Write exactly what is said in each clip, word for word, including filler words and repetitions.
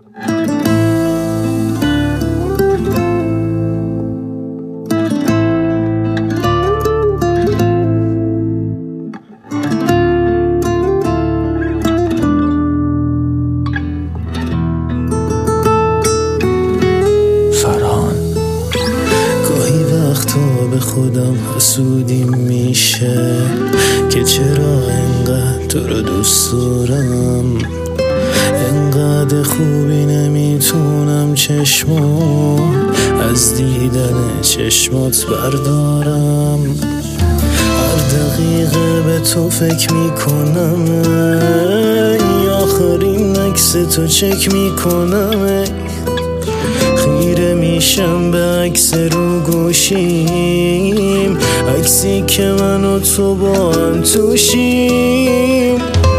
به خودم حسودیم میشه که چرا انقدر تو رو دوست دارم، انقدر خوبی نمیتونم چشمو از دیدن چشمات بردارم. هر دقیقه به تو فکر میکنم، ای آخرین عکس تو چک میکنم، خیره میشم به عکس رو گوشیم، عکسی که من و تو با هم توشیم.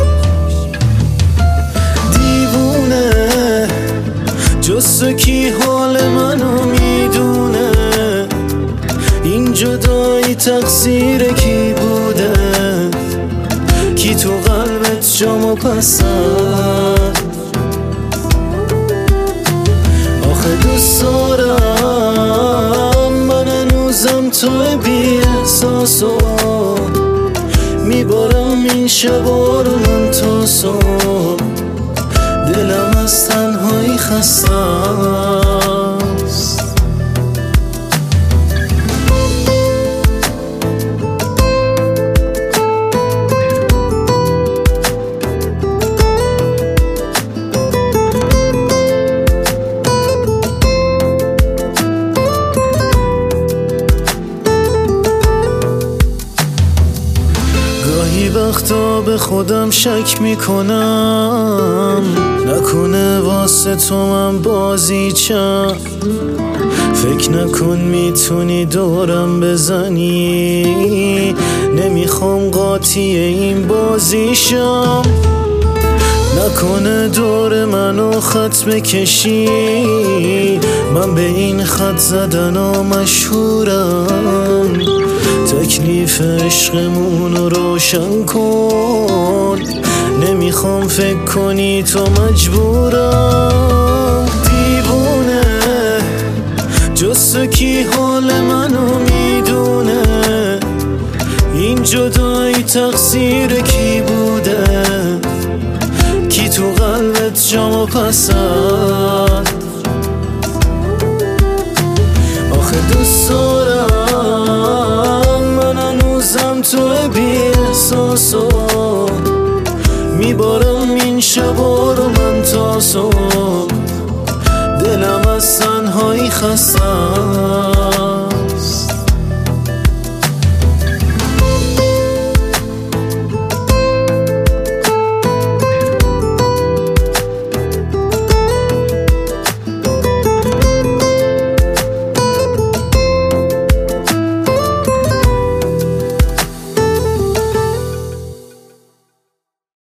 دیوونه جز تو کی حال منو میدونه، این جدایی تقصیر کی بوده، کی تو قلبت جامو پسند. آخه دوست دارم من هنوزم توی بی احساسو، میبارم این شبا رو من تا صبح، دلم از تنهایی خسته است. گاهی وقتا به خودم شک میکنم، نکنه واسه تو من بازیچم، فکر نکن میتونی دورم بزنی، نمیخوام قاطی این بازیشم، نکنه دور منو خط بکشی، من به این خط زدن ها مشهورم. تکلیف عشقمون رو روشن کن، نمیخوام فکر کنی تو مجبورم. دیوونه جز تو کی حال منو میدونه، این جدایی تقصیر کی بوده، کی تو قلبت جامو پسند. آخه دوست دارم من هنوزم توی بی احساسو، میبارم این شبا رو من تا صبح، دلم از تنهایی خستم.